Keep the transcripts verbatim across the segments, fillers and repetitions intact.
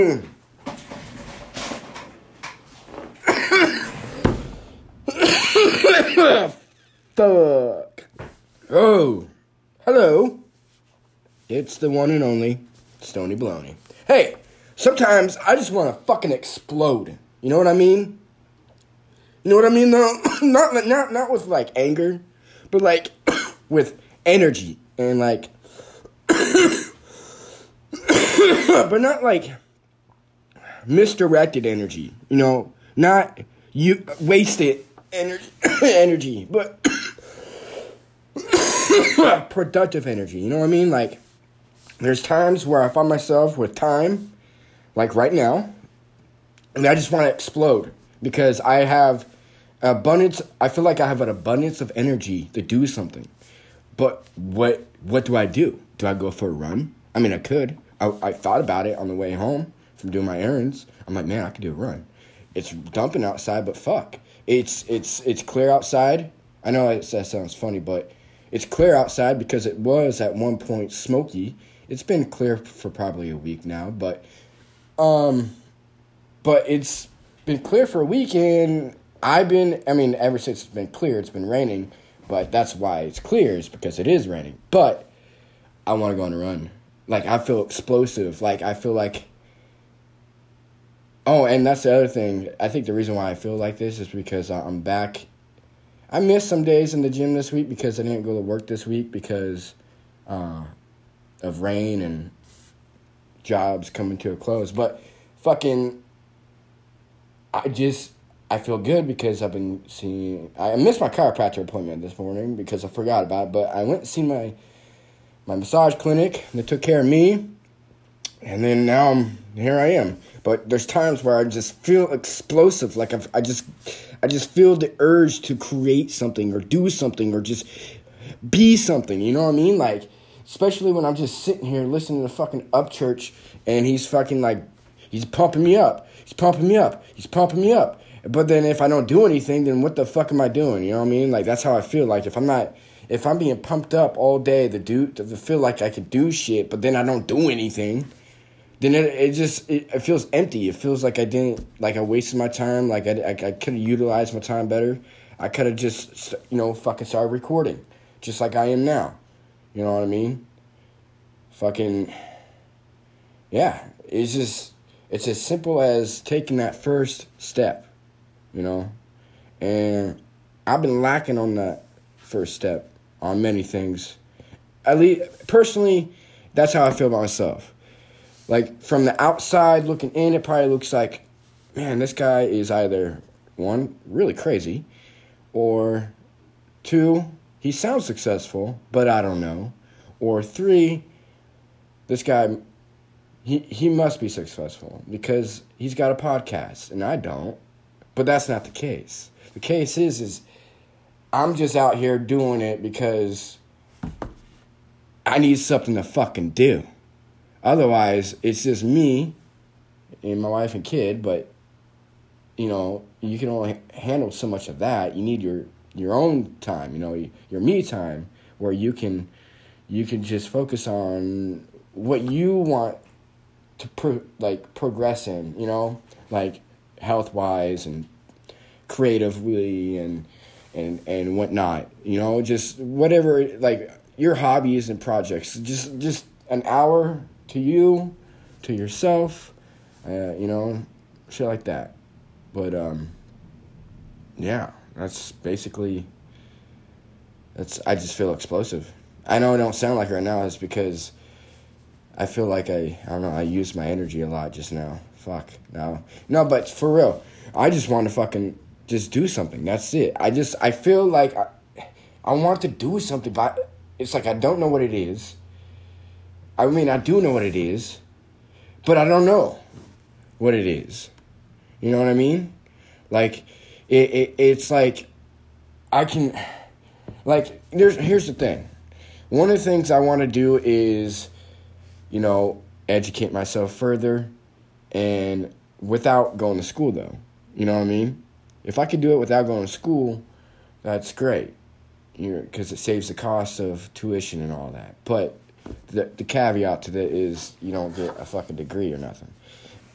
Fuck. Oh, hello. It's the one and only Stony Baloney. Hey, sometimes I just want to fucking explode. You know what I mean? You know what I mean, though? not, not, not with, like, anger, but, like, with energy. And, like, but not, like, misdirected energy. You know, not you wasted energy, energy, but productive energy. You know what I mean? Like, there's times where I find myself with time, like right now, and I just want to explode because I have abundance. I feel like I have an abundance of energy to do something. But what what do I do? Do I go for a run? I mean, I could. I, I thought about it on the way home from doing my errands. I'm like, man, I could do a run. It's dumping outside, but fuck. It's it's it's clear outside. I know it, that sounds funny, but it's clear outside because it was at one point smoky. It's been clear for probably a week now, but um, but it's been clear for a week, and I've been. I mean, ever since it's been clear, it's been raining. But that's why it's clear, is because it is raining. But I want to go on a run. Like, I feel explosive. Like, I feel like... Oh, and that's the other thing. I think the reason why I feel like this is because I'm back. I missed some days in the gym this week because I didn't go to work this week because uh, of rain and jobs coming to a close. But fucking... I just... I feel good because I've been seeing... I missed my chiropractor appointment this morning because I forgot about it. But I went and seen my my massage clinic. They took care of me. And then now I'm... Here I am. But there's times where I just feel explosive. Like I've, I just... I just feel the urge to create something or do something or just be something. You know what I mean? Like, especially when I'm just sitting here listening to fucking Upchurch and he's fucking like... He's pumping me up. He's pumping me up. He's pumping me up. But then if I don't do anything, then what the fuck am I doing? You know what I mean? Like, that's how I feel. Like, if I'm not, if I'm being pumped up all day to do, to feel like I could do shit, but then I don't do anything, then it, it just, it, it feels empty. It feels like I didn't, like I wasted my time. Like, I, I, I could have utilized my time better. I could have just, you know, fucking started recording. Just like I am now. You know what I mean? Fucking, yeah. It's just, it's as simple as taking that first step. You know, and I've been lacking on that first step on many things. At least, personally, that's how I feel about myself. Like, from the outside looking in, it probably looks like, man, this guy is either, one, really crazy, or two, he sounds successful, but I don't know, or three, this guy, he, he must be successful because he's got a podcast, and I don't. But that's not the case. The case is, is I'm just out here doing it because I need something to fucking do. Otherwise, it's just me and my wife and kid, but, you know, you can only handle so much of that. You need your, your own time, you know, your me time, where you can you can just focus on what you want to, pro- like, progress in, you know, like, health-wise and creatively and and and whatnot, you know, just whatever, like, your hobbies and projects, just just an hour to you, to yourself, uh, you know, shit like that. But um, yeah, that's basically. That's I just feel explosive. I know I don't sound like it right now. It's because I feel like I I don't know. I used my energy a lot just now. Fuck. No. No, but for real, I just want to fucking just do something. That's it. I just, I feel like I, I want to do something, but it's like I don't know what it is. I mean, I do know what it is, but I don't know what it is. You know what I mean? Like, it, it it's like, I can, like, there's, here's the thing. One of the things I want to do is, you know, educate myself further. And without going to school, though. You know what I mean? If I could do it without going to school, that's great. Because it saves the cost of tuition and all that. But the the caveat to that is you don't get a fucking degree or nothing.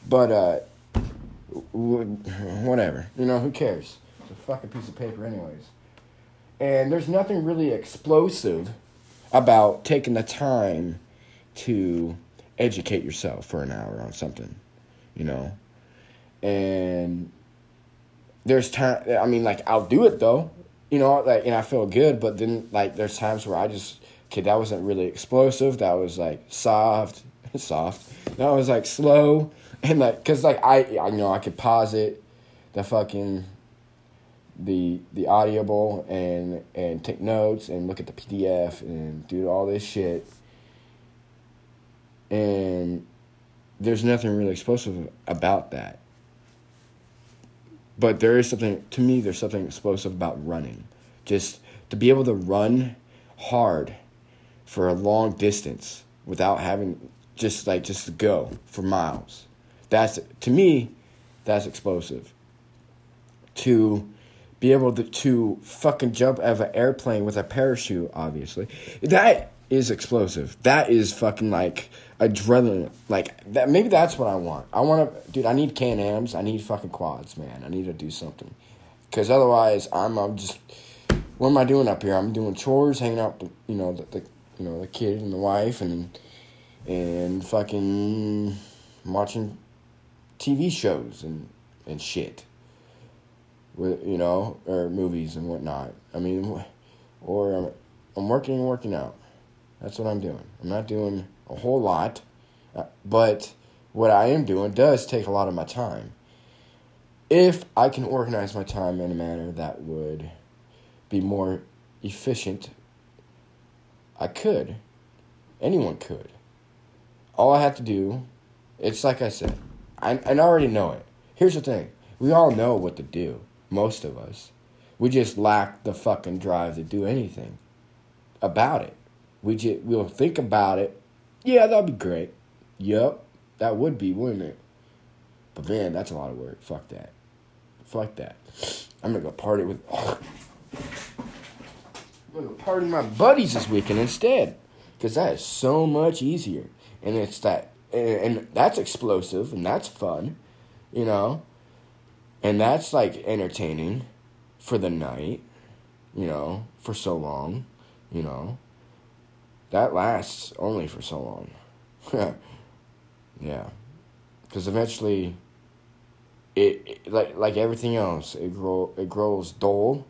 But, uh, whatever. You know, who cares? It's a fucking piece of paper anyways. And there's nothing really explosive about taking the time to educate yourself for an hour on something, you know? And there's time, I mean, like, I'll do it, though. You know, like, and I feel good, but then, like, there's times where I just, okay, that wasn't really explosive. That was, like, soft. soft. That was, like, slow. And, like, because, like, I, I, you know, I could pause it, the fucking... the the audible and and take notes and look at the P D F and do all this shit. And there's nothing really explosive about that. But there is something, to me, there's something explosive about running. Just to be able to run hard for a long distance without having, just like, just to go for miles. That's, to me, that's explosive. To be able to, to fucking jump out of an airplane with a parachute, obviously. That is explosive. That is fucking, like, adrenaline. Like, that. Maybe that's what I want. I want to... Dude, I need Can-Ams. I need fucking quads, man. I need to do something. Because otherwise, I'm, I'm just... What am I doing up here? I'm doing chores, hanging out with, you know, the, the you know, the kid and the wife, and and fucking watching T V shows and, and shit. With, you know, or movies and whatnot. I mean, or I'm, I'm working and working out. That's what I'm doing. I'm not doing a whole lot, but what I am doing does take a lot of my time. If I can organize my time in a manner that would be more efficient, I could. Anyone could. All I have to do, it's like I said, I, I already know it. Here's the thing. We all know what to do. Most of us. We just lack the fucking drive to do anything about it. We just, we'll think about it. Yeah, that'd be great. Yup. That would be, wouldn't it? But man, that's a lot of work. Fuck that. Fuck that. I'm gonna go party with... Oh, I'm gonna go party with my buddies this weekend instead. Because that is so much easier. And it's that... And, and that's explosive. And that's fun. You know? And that's, like, entertaining for the night, you know, for so long, you know. That lasts only for so long. Yeah. Because eventually, it, it like like everything else, it grow it grows dull.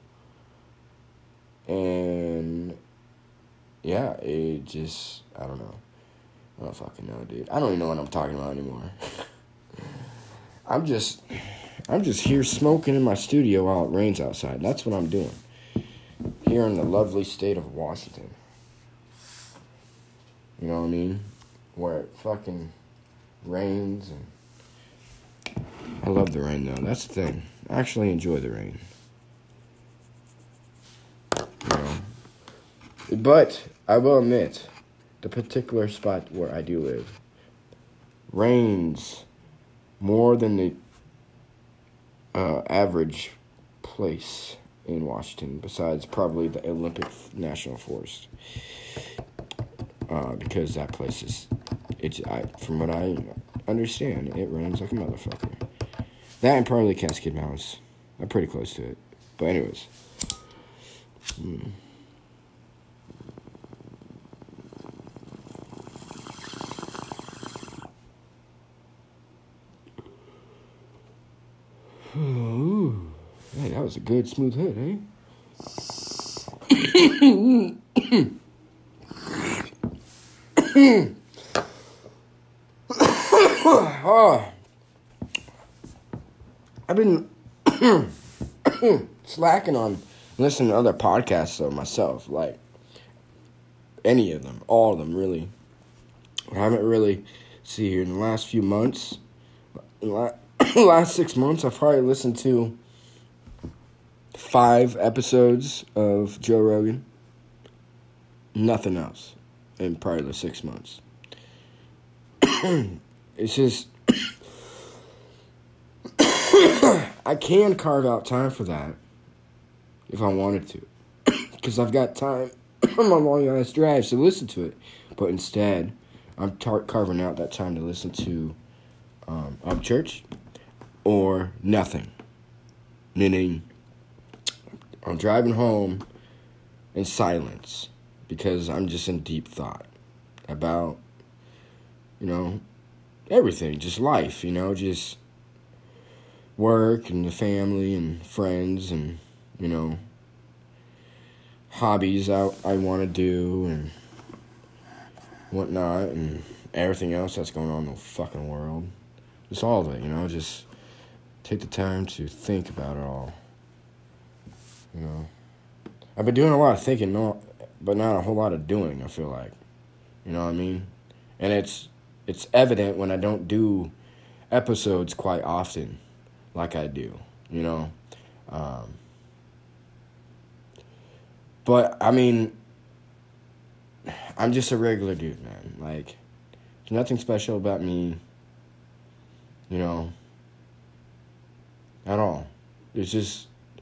And, yeah, it just, I don't know. I don't fucking know, dude. I don't even know what I'm talking about anymore. I'm just... I'm just here smoking in my studio while it rains outside. That's what I'm doing. Here in the lovely state of Washington. You know what I mean? Where it fucking rains. And I love the rain, though. That's the thing. I actually enjoy the rain. You know? But I will admit, the particular spot where I do live rains more than the Uh, average place in Washington, besides probably the Olympic National Forest, uh, because that place is, it's I, from what I understand, it rains like a motherfucker. That and probably Cascade Mountains. I'm pretty close to it, but anyways. Hmm. Ooh. Hey, that was a good smooth hit, eh? Oh. I've been slacking on listening to other podcasts of myself, like any of them, all of them, really. I haven't really, see here, in the last few months, in the last six months, I've probably listened to five episodes of Joe Rogan. Nothing else in probably the six months. It's just... I can carve out time for that if I wanted to. Because I've got time on my long-ass drives to listen to it. But instead, I'm tar- carving out that time to listen to um, a church or nothing. Meaning, I'm driving home in silence because I'm just in deep thought about, you know, everything, just life, you know, just work and the family and friends and, you know, hobbies I, I want to do and whatnot and everything else that's going on in the fucking world. Just all of it, you know, just take the time to think about it all, you know. I've been doing a lot of thinking, no, but not a whole lot of doing, I feel like, you know what I mean? And it's it's evident when I don't do episodes quite often like I do, you know. Um, but, I mean, I'm just a regular dude, man. Like, there's nothing special about me, you know, at all. It's just,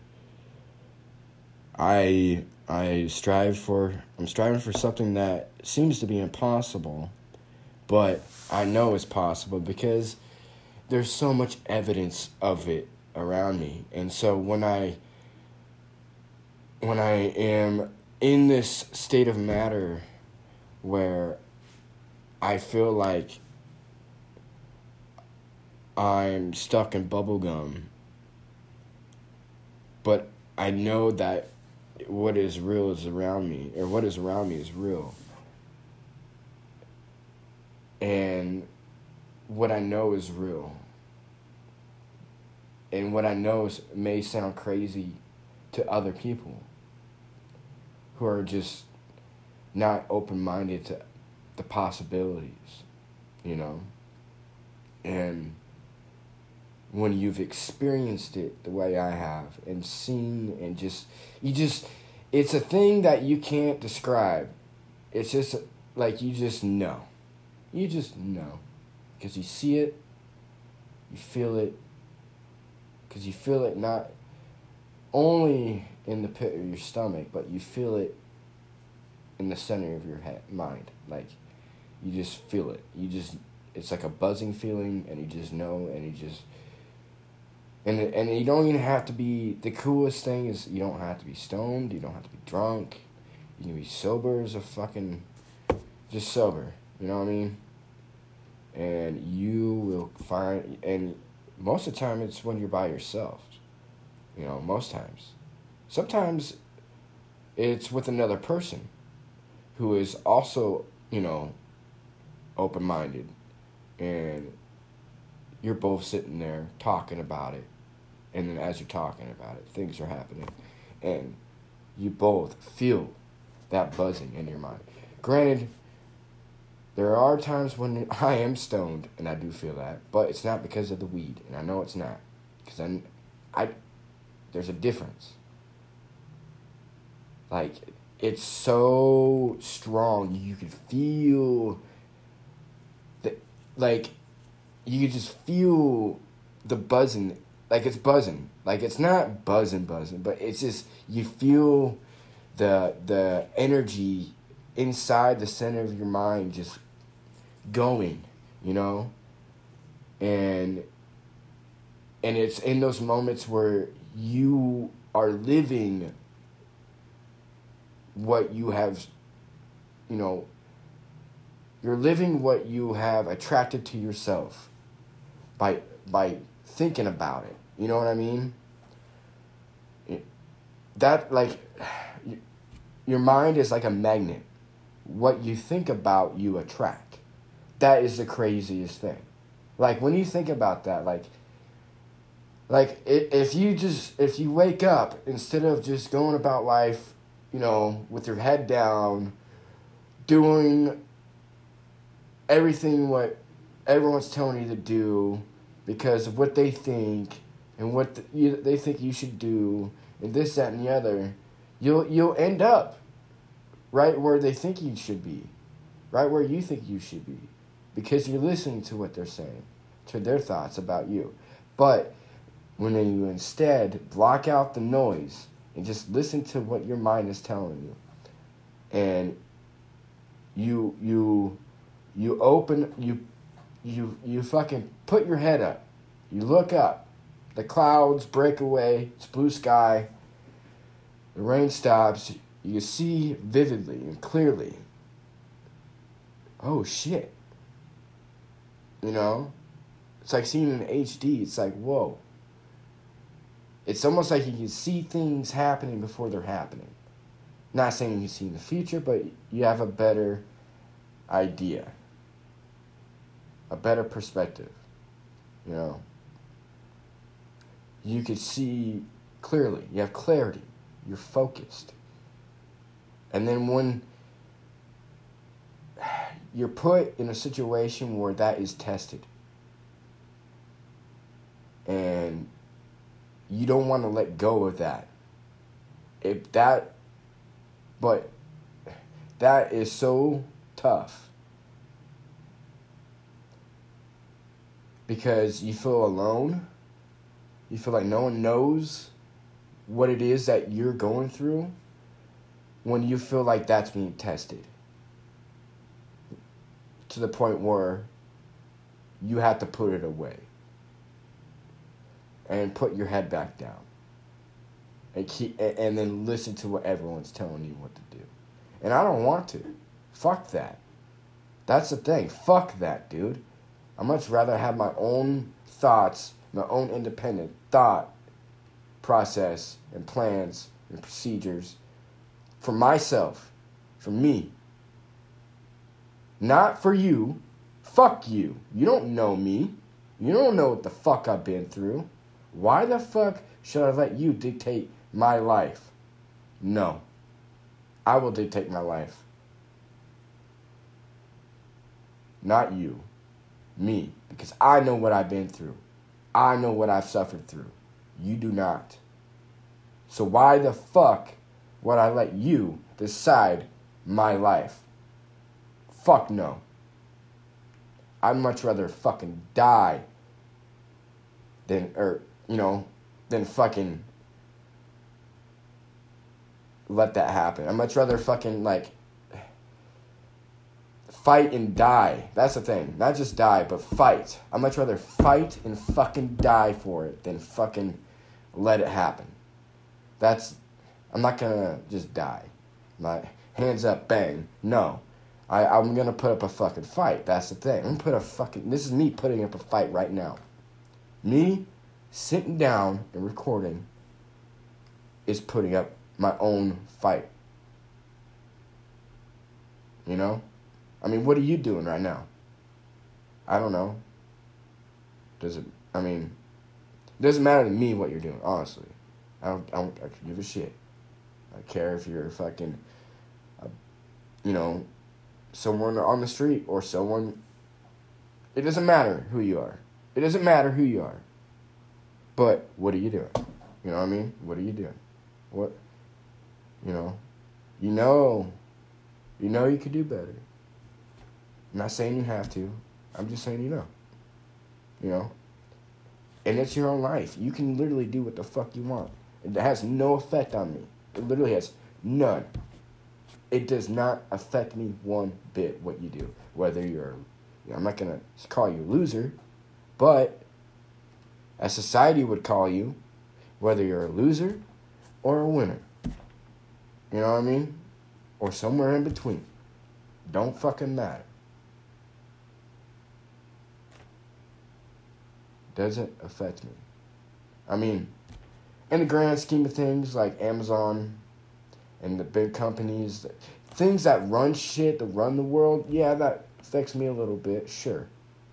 I I strive for, I'm striving for something that seems to be impossible, but I know it's possible because there's so much evidence of it around me. And so when I when I am in this state of matter where I feel like I'm stuck in bubblegum, but I know that what is real is around me, or what is around me is real. And what I know is real. And what I know is, may sound crazy to other people who are just not open-minded to the possibilities, you know? And when you've experienced it the way I have and seen and just, you just, it's a thing that you can't describe. It's just like you just know. You just know. Because you see it, you feel it, because you feel it not only in the pit of your stomach, but you feel it in the center of your head, mind. Like, you just feel it. You just, it's like a buzzing feeling, and you just know, and you just, and and you don't even have to be, the coolest thing is you don't have to be stoned, you don't have to be drunk, you can be sober as a fucking, just sober, you know what I mean? And you will find, and most of the time it's when you're by yourself, you know, most times. Sometimes it's with another person who is also, you know, open-minded, and you're both sitting there talking about it, and then as you're talking about it, things are happening, and you both feel that buzzing in your mind. Granted, there are times when I am stoned, and I do feel that, but it's not because of the weed, and I know it's not, because I, I, there's a difference. Like, it's so strong, you can feel, the, like, you can just feel the buzzing, like it's buzzing, like it's not buzzing, buzzing, but it's just, you feel the the energy inside the center of your mind just going, you know, and and it's in those moments where you are living what you have, you know, you're living what you have attracted to yourself by by thinking about it. You know what I mean? It, that, like, your mind is like a magnet. What you think about, you attract. That is the craziest thing. Like, when you think about that, like, like if you just, if you wake up, instead of just going about life, you know, with your head down, doing everything what everyone's telling you to do because of what they think and what the, you, they think you should do and this, that, and the other, you'll you'll end up right where they think you should be, right where you think you should be, because you're listening to what they're saying, to their thoughts about you. But when you instead block out the noise and just listen to what your mind is telling you, and you you you open you you you fucking put your head up You look up. The clouds break away. It's blue sky. The rain stops. You can see vividly and clearly. Oh, shit. You know? It's like seeing in H D. It's like, whoa. It's almost like you can see things happening before they're happening. Not saying you can see in the future, but you have a better idea. A better perspective. You know? You can see clearly. You have clarity. You're focused. And then when you're put in a situation where that is tested, and you don't want to let go of that. If that, but that is so tough. Because you feel alone. You feel like no one knows what it is that you're going through when you feel like that's being tested. To the point where you have to put it away. And put your head back down. And keep, and then listen to what everyone's telling you what to do. And I don't want to. Fuck that. That's the thing. Fuck that, dude. I'd much rather have my own thoughts, my own independent thought process and plans and procedures for myself, for me. Not for you. Fuck you. You don't know me. You don't know what the fuck I've been through. Why the fuck should I let you dictate my life? No. I will dictate my life. Not you. Me. Because I know what I've been through. I know what I've suffered through. You do not. So why the fuck would I let you decide my life? Fuck no. I'd much rather fucking die than, or, you know, than fucking let that happen. I'd much rather fucking, like, fight and die. That's the thing. Not just die, but fight. I'd much rather fight and fucking die for it than fucking let it happen. That's, I'm not gonna just die. My hands up, bang. No. I, I'm gonna put up a fucking fight. That's the thing. I'm gonna put a fucking, this is me putting up a fight right now. Me sitting down and recording is putting up my own fight. You know? I mean, what are you doing right now? I don't know. Does it, I mean, it doesn't matter to me what you're doing, honestly. I don't, I don't I don't give a shit. I care if you're fucking, uh, you know, someone on the street or someone. It doesn't matter who you are. It doesn't matter who you are. But what are you doing? You know what I mean? What are you doing? What, you know, you know, you know you could do better. I'm not saying you have to. I'm just saying you know. You know? And it's your own life. You can literally do what the fuck you want. It has no effect on me. It literally has none. It does not affect me one bit what you do. Whether you're, you know, I'm not going to call you a loser, but as society would call you, whether you're a loser or a winner. You know what I mean? Or somewhere in between. Don't fucking matter. Doesn't affect me. I mean, in the grand scheme of things, like Amazon and the big companies, things that run shit, that run the world, yeah, that affects me a little bit, sure.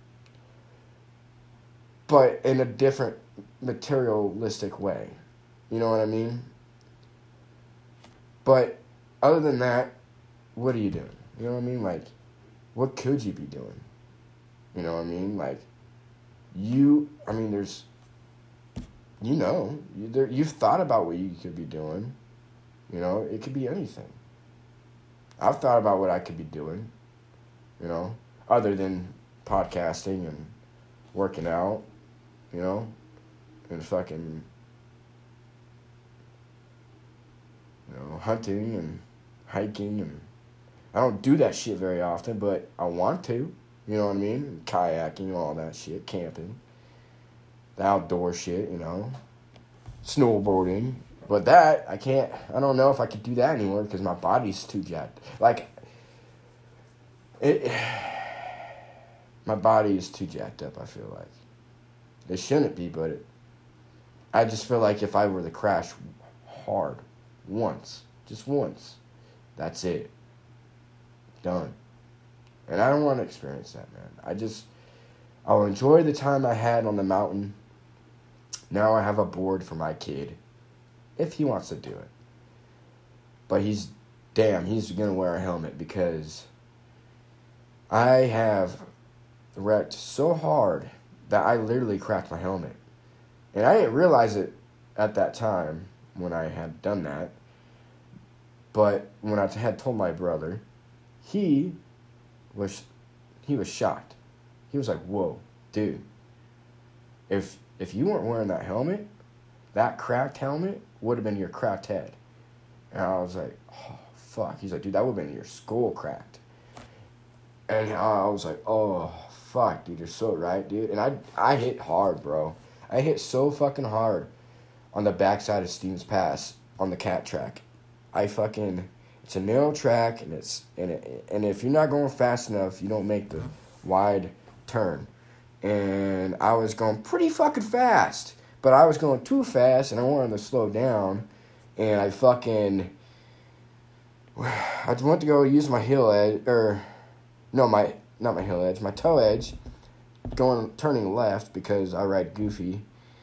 But in a different materialistic way. You know what I mean? But other than that, what are you doing? You know what I mean? Like, what could you be doing? You know what I mean? Like, you, I mean, there's, you know, you, there, you've thought about what you could be doing. You know, it could be anything. I've thought about what I could be doing, you know, other than podcasting and working out, you know, and fucking, you know, hunting and hiking. And I don't do that shit very often, but I want to. You know what I mean? Kayaking, all that shit, camping. the outdoor shit, you know, snowboarding. But that, I can't, I don't know if I could do that anymore because my body's too jacked. Like, it, my body is too jacked up, I feel like. It shouldn't be, but it, I just feel like if I were to crash hard once, just once, that's it. Done. And I don't want to experience that, man. I just, I'll enjoy the time I had on the mountain. Now I have a board for my kid, if he wants to do it. But he's, damn, he's going to wear a helmet because I have wrecked so hard that I literally cracked my helmet. And I didn't realize it at that time when I had done that. But when I had told my brother, he was he was shocked. He was like, whoa, dude. If if you weren't wearing that helmet, that cracked helmet would have been your cracked head. And I was like, oh, fuck. He's like, dude, that would have been your skull cracked. And I was like, oh, fuck, dude, you're so right, dude. And I I hit hard, bro. I hit so fucking hard on the backside of Stevens Pass on the cat track. I fucking, it's a narrow track, and it's and it, and if you're not going fast enough, you don't make the wide turn. And I was going pretty fucking fast, but I was going too fast, and I wanted to slow down, and I fucking, I went to go use my heel edge, or, no, my, not my heel edge, my toe edge, going, turning left, because I ride goofy,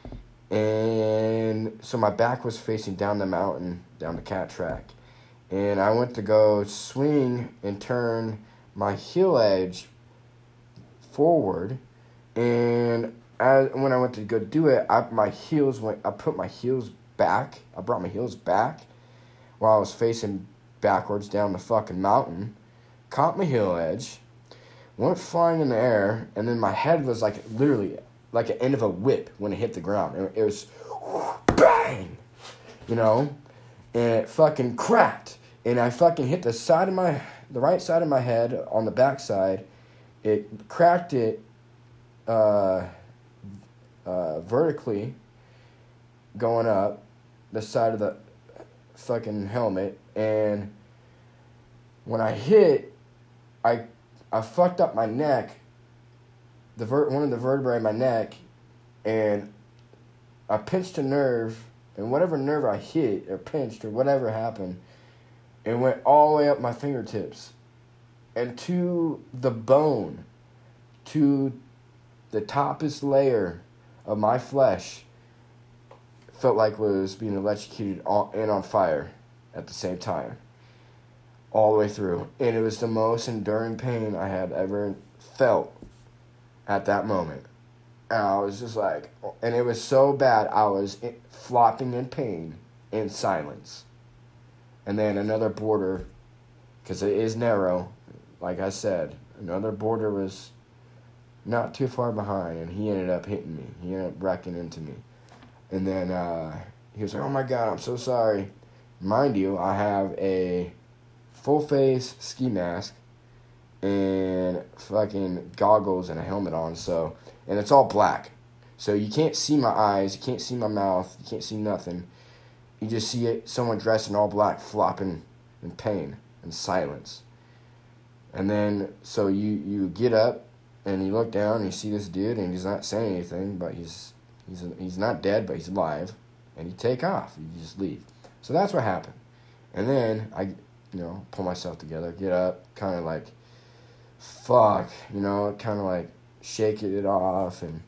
and so my back was facing down the mountain, down the cat track, and I went to go swing and turn my heel edge forward, and as, when I went to go do it, I, my heels went, I put my heels back, I brought my heels back, while I was facing backwards down the fucking mountain, caught my heel edge, went flying in the air, and then my head was like literally like the end of a whip when it hit the ground. It, it was bang, you know, and it fucking cracked, and I fucking hit the side of my, the right side of my head on the back side. It cracked it uh, uh, vertically going up the side of the fucking helmet, and when I hit, I I fucked up my neck, the ver- one of the vertebrae in my neck, and I pinched a nerve, and whatever nerve I hit or pinched or whatever happened, it went all the way up my fingertips and to the bone, to the toppest layer of my flesh. Felt like was being electrocuted on, and on fire at the same time, all the way through. And it was the most enduring pain I had ever felt at that moment. And I was just like, and it was so bad, I was flopping in pain in silence. And then another boarder, because it is narrow, like I said, another boarder was not too far behind, and he ended up hitting me. He ended up wrecking into me. And then uh, he was like, oh my God, I'm so sorry. Mind you, I have a full face ski mask and fucking goggles and a helmet on, so, and it's all black. So you can't see my eyes, you can't see my mouth, you can't see nothing. You just see it, someone dressed in all black flopping in pain and silence. And then, so you, you get up and you look down and you see this dude and he's not saying anything, but he's he's he's not dead, but he's alive. And you take off, you just leave. So that's what happened. And then I, you know, pull myself together, get up, kind of like, fuck, you know, kind of like shake it off and,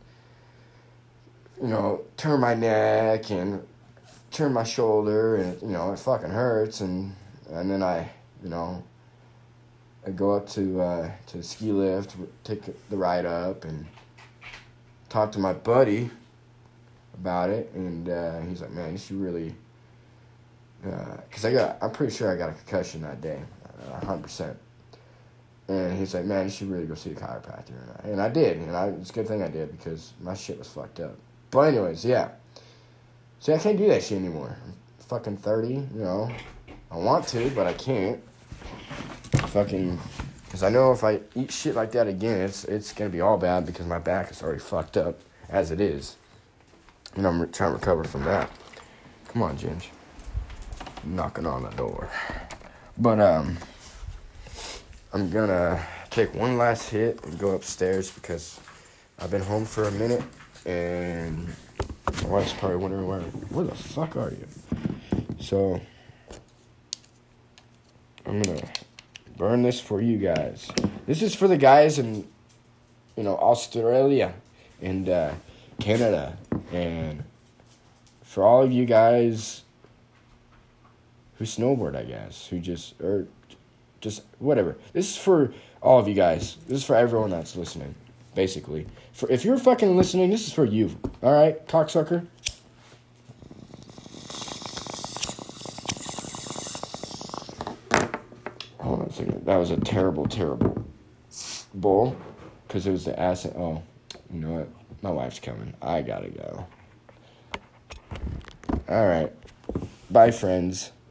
you know, turn my neck and turn my shoulder and, you know, it fucking hurts. And, and then I, you know, I go up to, uh, to the ski lift, take the ride up and talk to my buddy about it. And, uh, he's like, man, you should really, uh, cause I got, I'm pretty sure I got a concussion that day, a hundred percent. And he's like, man, you should really go see a chiropractor. And I, and I did. And I, it's a good thing I did because my shit was fucked up. But anyways, yeah. See, I can't do that shit anymore. I'm fucking thirty, you know. I want to, but I can't. Fucking, because I know if I eat shit like that again, it's it's going to be all bad because my back is already fucked up as it is. And I'm trying to recover from that. Come on, Ginge. Knocking on the door. But, um, I'm gonna take one last hit and go upstairs because I've been home for a minute and my wife's probably wondering where, where the fuck are you? So, I'm gonna burn this for you guys. This is for the guys in, you know, Australia and uh, Canada, and for all of you guys who snowboard, I guess, who just, or just, whatever. This is for all of you guys. This is for everyone that's listening, basically. For if you're fucking listening, this is for you. All right, cocksucker? Hold on a second. That was a terrible, terrible bowl, because it was the acid. Oh, you know what? My wife's coming. I gotta go. All right. Bye, friends.